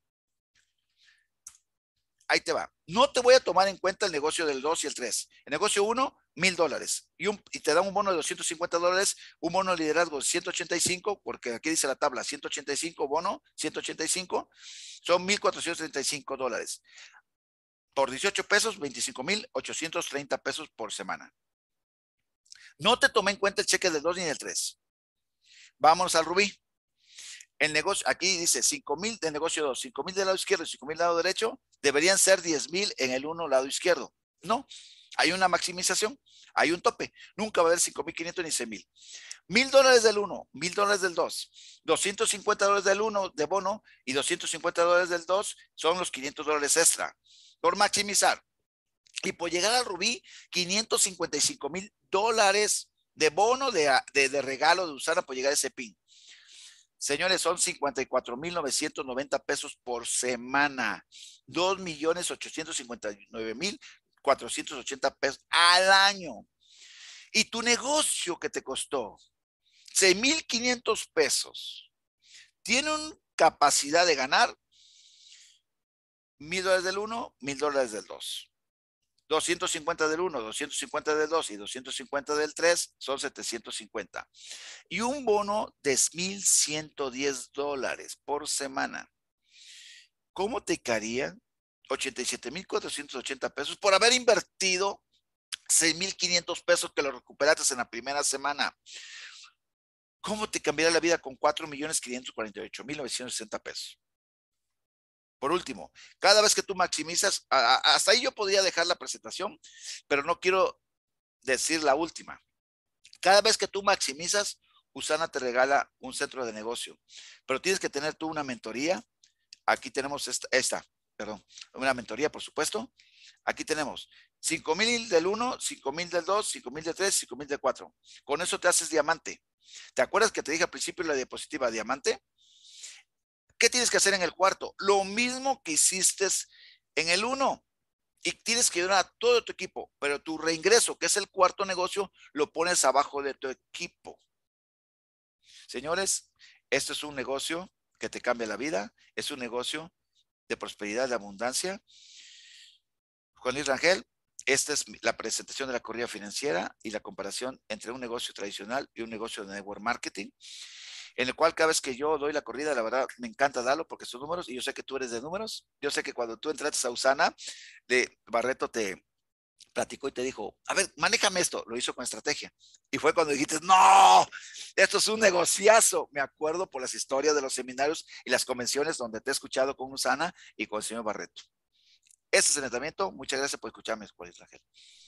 Ahí te va. No te voy a tomar en cuenta el negocio del 2 y el 3. El negocio 1, $1,000. Y te dan un bono de $250, un bono de liderazgo de 185, porque aquí dice la tabla, 185 bono, 185, son $1,435. Por 18 pesos, 25,830 pesos por semana. No te tomé en cuenta el cheque del 2 ni del 3. Vámonos al Rubí. El negocio, aquí dice 5,000 de negocio 2, 5,000 del lado izquierdo y 5,000 del lado derecho, deberían ser 10,000 en el 1 lado izquierdo. No, hay una maximización, hay un tope. Nunca va a haber 5,500 ni 6,000. $1,000 del 1, $1,000 del 2, $250 del 1 de bono y $250 del 2 son los $500 extra. Por maximizar. Y por llegar al Rubí, $555,000 de bono de regalo de Usana por llegar a ese pin. Señores, son 54,990 pesos por semana. 2,859,480 pesos al año. Y tu negocio que te costó 6,500 pesos tiene una capacidad de ganar $1,000 del 1, $1,000 del 2. 250 del 1, 250 del 2 y 250 del 3 son 750. Y un bono de $1,110 por semana. ¿Cómo te caerían 87,480 pesos por haber invertido 6,500 pesos que lo recuperaste en la primera semana? ¿Cómo te cambiaría la vida con 4,548,960 pesos? Por último, cada vez que tú maximizas, hasta ahí yo podría dejar la presentación, pero no quiero decir la última. Cada vez que tú maximizas, Usana te regala un centro de negocio, pero tienes que tener tú una mentoría. Aquí tenemos una mentoría, por supuesto. Aquí tenemos 5,000 del 1, 5,000 del 2, 5,000 del 3, 5,000 del 4. Con eso te haces diamante. ¿Te acuerdas que te dije al principio en la diapositiva diamante? ¿Qué tienes que hacer en el cuarto? Lo mismo que hiciste en el 1. Y tienes que ayudar a todo tu equipo, pero tu reingreso, que es el cuarto negocio, lo pones abajo de tu equipo. Señores, esto es un negocio que te cambia la vida, es un negocio de prosperidad, de abundancia. Juan Luis Rangel, esta es la presentación de la corrida financiera y la comparación entre un negocio tradicional y un negocio de network marketing, en el cual cada vez que yo doy la corrida, la verdad, me encanta darlo porque son números y yo sé que tú eres de números. Yo sé que cuando tú entraste a Usana, Barreto te platicó y te dijo, a ver, manéjame esto. Lo hizo con estrategia. Y fue cuando dijiste, no, esto es un negociazo. Me acuerdo por las historias de los seminarios y las convenciones donde te he escuchado con Usana y con el señor Barreto. Ese es el entrenamiento. Muchas gracias por escucharme, Juan Israel.